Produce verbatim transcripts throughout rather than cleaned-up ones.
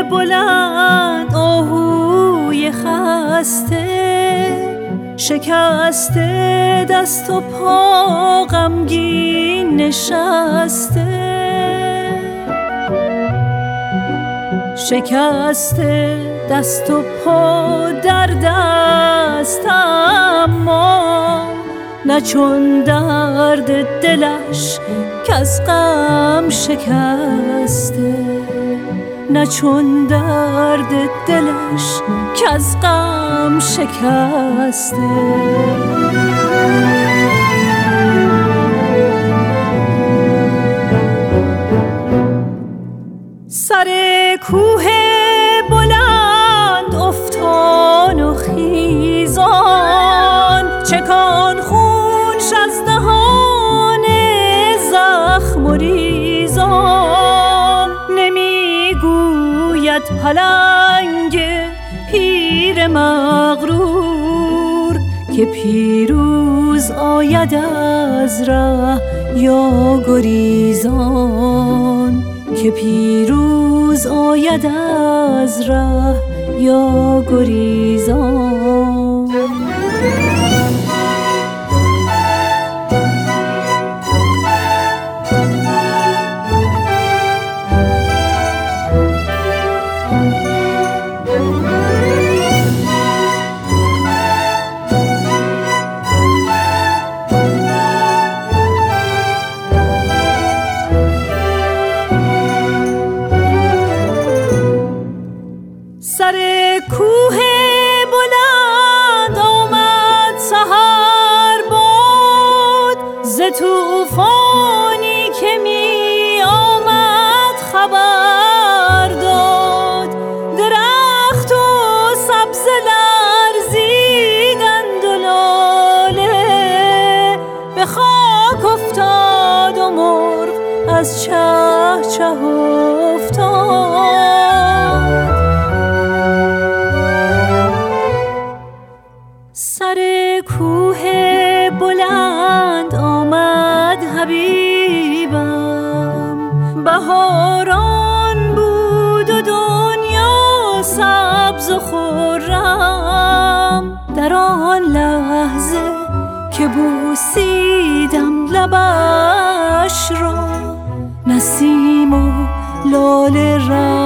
بلند آهوی خسته، شکسته دست و پا غمگین نشسته، شکسته دست و پا در دست، اما نه چون درد دلش که از غم شکسته، نه چون درد دلش که از غم شکسته. سر کوه بلند افتان و خیزان، چکان خونش از دهان زخم و ریزان، نمیگوید پلنگ پیر مغرور که پیروز آید از ره یا گریزان، که پیروز آید از ره یا گریزان. سر کوه بلند آمد سحر باد، ز طوفانی که می آمد خبر داد، درخت و سبزه لرزیدند و لاله به خاک افتاد و مرغ از چه چه افتاد. سر کوه بلند آمد حبیبم، بهاران بود و دنیا سبز و خرم، در آن لحظه که بوسیدم لبش را، نسیم و لاله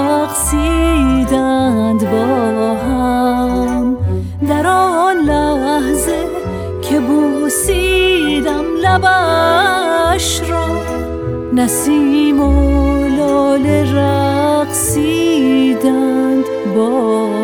رقصیدند با هم، در آن لحظه که بوسیدم لبش را، نسیم و لاله رقصیدند با